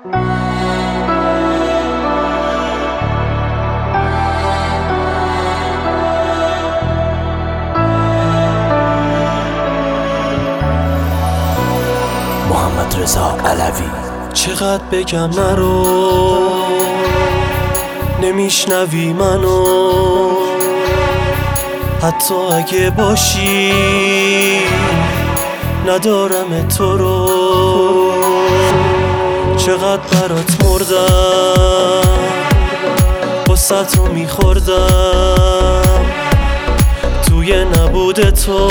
محمد رضا علوی. چقدر بگم نرو، نمیشنوی منو، حتی اگه باشی ندارم تو رو. چقدر برات مردم، غصتو میخوردم، توی نبود تو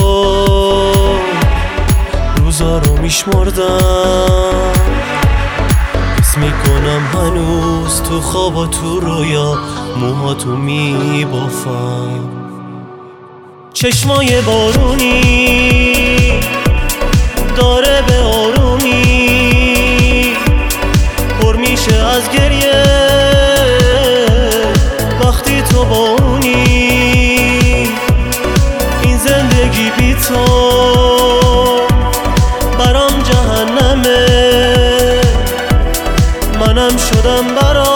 روزا رو میشمردم. حس میکنم هنوز تو خواب و تو رویا موهاتو میبافم. چشمای بارونی داره به آرومی پر میشه از گریه وقتی تو با اونی. این زندگی بی تو برام جهنمه، منم شدم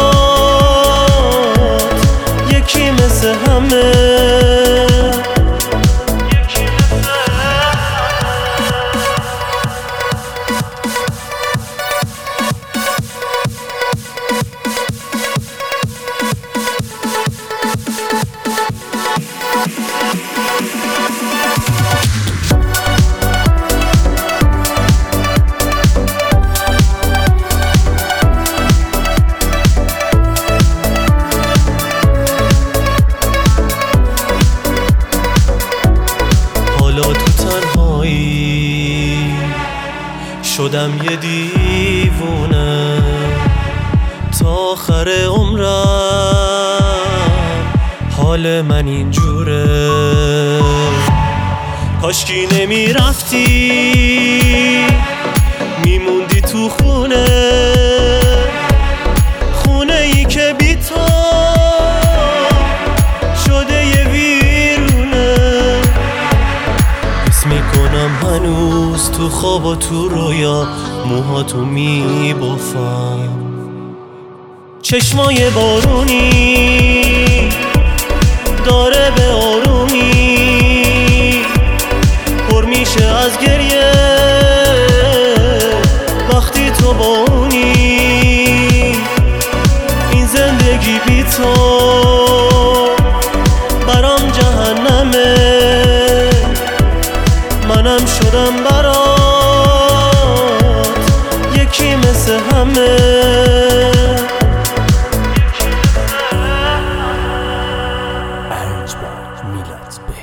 برات یکی مثل همه. شدم یه دیوونه تا آخر عمرم، حال من اینجوره. کاشکی نمیرفتی میموندی تو خونه، خونه ای که بی تو شده یه ویرونه. حس میکنم هنوز تو خواب و تو رویا موهاتو میبافم. چشمای بارونی داره به آرومی پر میشه از گریه وقتی تو با اونی. این زندگی بی تو برام جهنمه، منم شدم برات یکی مثل همه. Arranged by Milad Bey.